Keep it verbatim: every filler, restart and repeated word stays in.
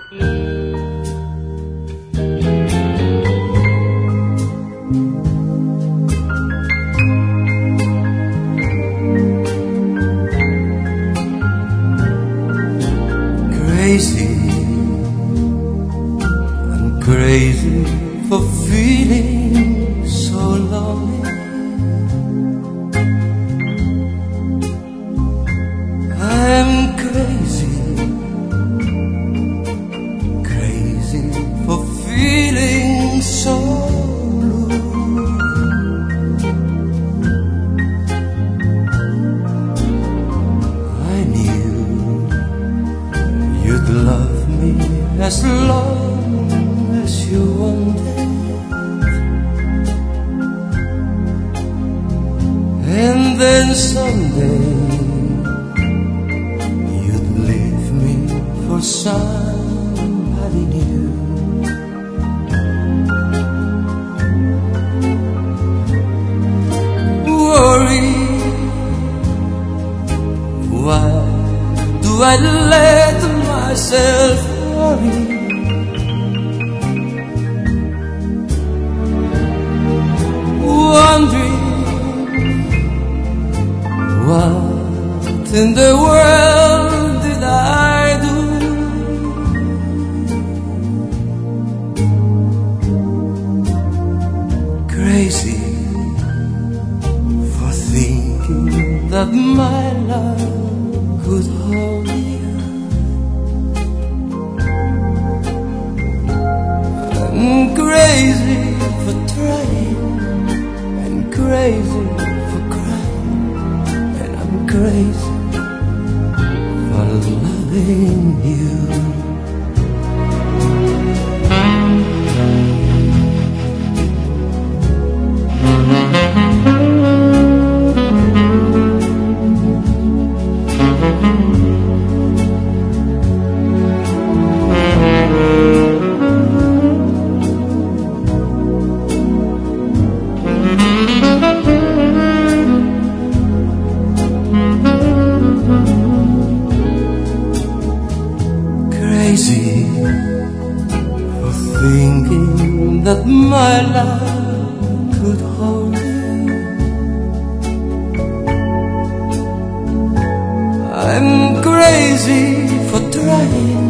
Crazy, I'm crazy for feeling so lonely. I'm crazy, crazy for feeling so blue. I knew you'd love me as long as you wanted, and then someday you'd leave me for somebody new. Worry, why do I let myself worry? Wondering what in the world did I do? Crazy for thinking that my love could hold you. I'm crazy for trying, and crazy for crying, and I'm crazy for loving you. Crazy for thinking that my love could hold you. I'm crazy for trying,